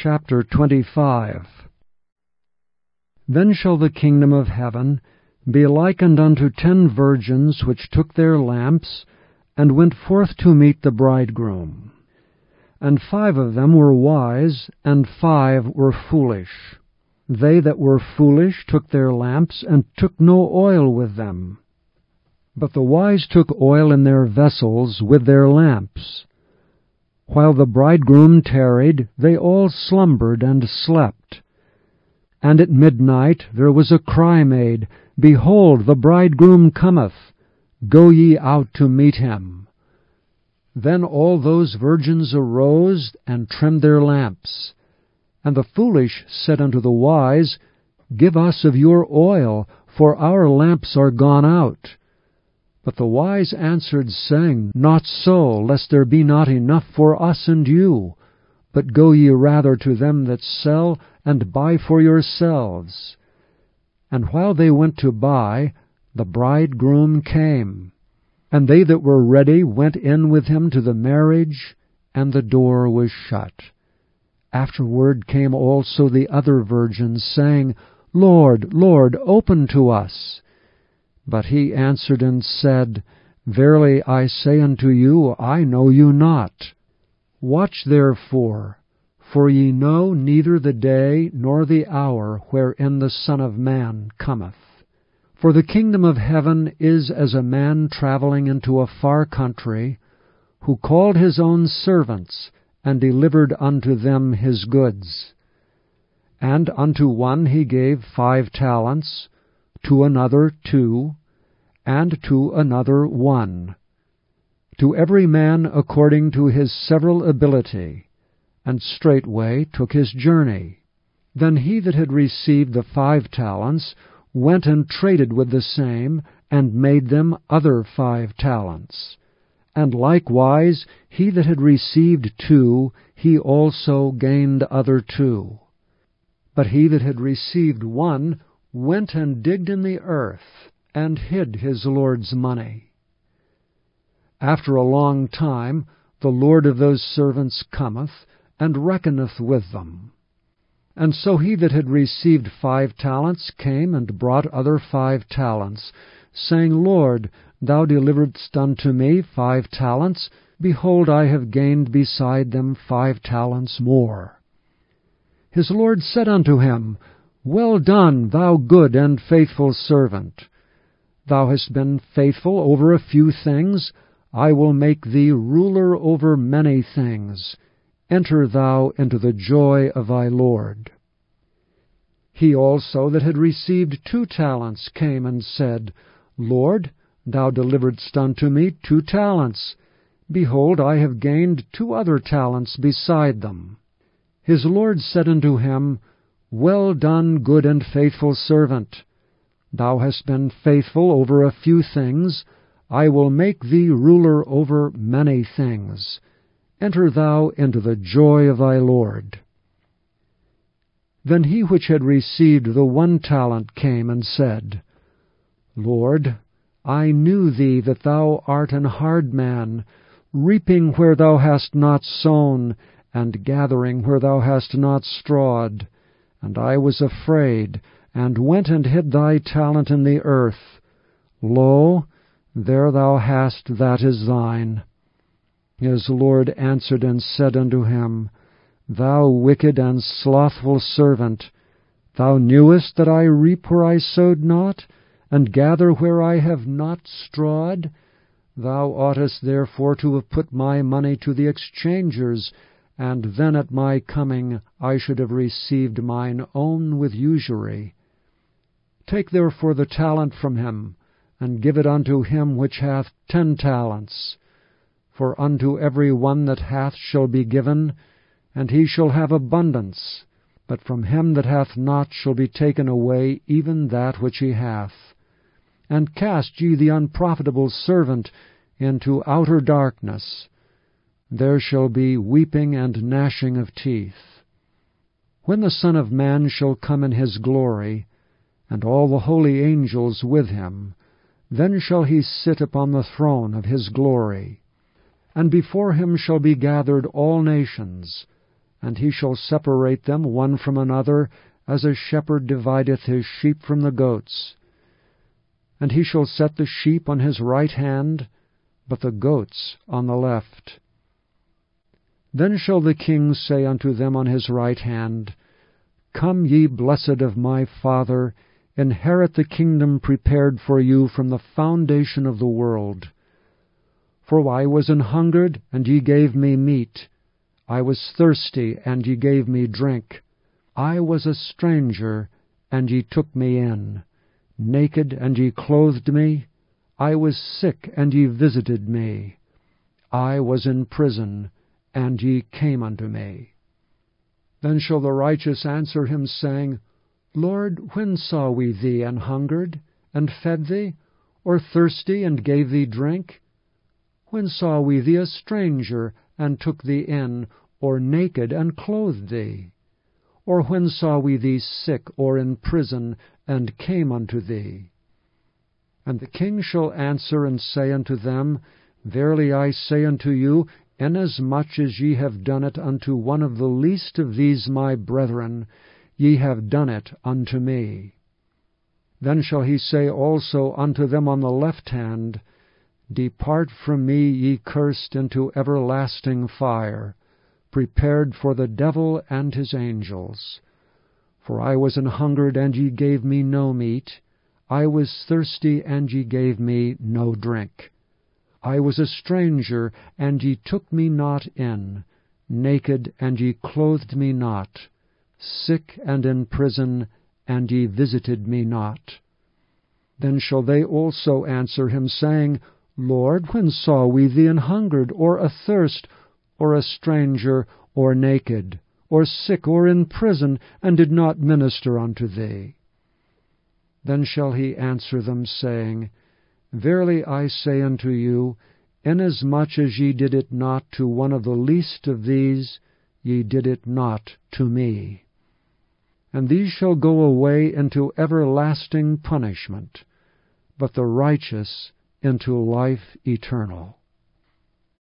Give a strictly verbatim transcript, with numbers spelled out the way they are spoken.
Chapter twenty-five. Then shall the kingdom of heaven be likened unto ten virgins which took their lamps, and went forth to meet the bridegroom. And five of them were wise, and five were foolish. They that were foolish took their lamps, and took no oil with them. But the wise took oil in their vessels with their lamps. While the bridegroom tarried, they all slumbered and slept. And at midnight there was a cry made, Behold, the bridegroom cometh, go ye out to meet him. Then all those virgins arose, and trimmed their lamps. And the foolish said unto the wise, Give us of your oil, for our lamps are gone out. But the wise answered, saying, Not so, lest there be not enough for us and you. But go ye rather to them that sell, and buy for yourselves. And while they went to buy, the bridegroom came. And they that were ready went in with him to the marriage, and the door was shut. Afterward came also the other virgins, saying, Lord, Lord, open to us. But he answered and said, Verily I say unto you, I know you not. Watch therefore, for ye know neither the day nor the hour wherein the Son of Man cometh. For the kingdom of heaven is as a man travelling into a far country, who called his own servants, and delivered unto them his goods. And unto one he gave five talents, to another two, and to another one, to every man according to his several ability, and straightway took his journey. Then he that had received the five talents went and traded with the same, and made them other five talents. And likewise he that had received two, he also gained other two. But he that had received one went and digged in the earth, and hid his Lord's money. After a long time the Lord of those servants cometh, and reckoneth with them. And so he that had received five talents came and brought other five talents, saying, Lord, thou deliveredst unto me five talents. Behold, I have gained beside them five talents more. His Lord said unto him, Well done, thou good and faithful servant. Thou hast been faithful over a few things, I will make thee ruler over many things. Enter thou into the joy of thy Lord. He also that had received two talents came and said, Lord, thou deliveredst unto me two talents. Behold, I have gained two other talents beside them. His Lord said unto him, Well done, good and faithful servant. Thou hast been faithful over a few things, I will make thee ruler over many things. Enter thou into the joy of thy Lord. Then he which had received the one talent came and said, Lord, I knew thee that thou art an hard man, reaping where thou hast not sown, and gathering where thou hast not strawed. And I was afraid, and went and hid thy talent in the earth. Lo, there thou hast that is thine. His Lord answered and said unto him, Thou wicked and slothful servant, thou knewest that I reap where I sowed not, and gather where I have not strawed? Thou oughtest therefore to have put my money to the exchangers, and then at my coming I should have received mine own with usury. Take therefore the talent from him, and give it unto him which hath ten talents. For unto every one that hath shall be given, and he shall have abundance. But from him that hath not shall be taken away even that which he hath. And cast ye the unprofitable servant into outer darkness. There shall be weeping and gnashing of teeth. When the Son of Man shall come in his glory, and all the holy angels with him, then shall he sit upon the throne of his glory. And before him shall be gathered all nations, And he shall separate them one from another, as a shepherd divideth his sheep from the goats. And he shall set the sheep on his right hand, but the goats on the left. Then shall the king say unto them on his right hand, Come, ye blessed of my Father, inherit the kingdom prepared for you from the foundation of the world. For I was an hungered, and ye gave me meat. I was thirsty, and ye gave me drink. I was a stranger, and ye took me in. Naked, and ye clothed me. I was sick, and ye visited me. I was in prison, and ye came unto me. Then shall the righteous answer him, saying, Lord, when saw we thee an hungered, and fed thee, or thirsty, and gave thee drink? When saw we thee a stranger, and took thee in, or naked, and clothed thee? Or when saw we thee sick, or in prison, and came unto thee? And the king shall answer and say unto them, Verily I say unto you, inasmuch as ye have done it unto one of the least of these my brethren, ye have done it unto me. Then shall he say also unto them on the left hand, Depart from me, ye cursed, into everlasting fire, prepared for the devil and his angels. For I was an hungered, and ye gave me no meat. I was thirsty, and ye gave me no drink. I was a stranger, and ye took me not in. Naked, and ye clothed me not. Sick and in prison, and ye visited me not. Then shall they also answer him, saying, Lord, when saw we thee an hungered, or athirst, or a stranger, or naked, or sick, or in prison, and did not minister unto thee? Then shall he answer them, saying, Verily I say unto you, inasmuch as ye did it not to one of the least of these, ye did it not to me. And these shall go away into everlasting punishment, but the righteous into life eternal.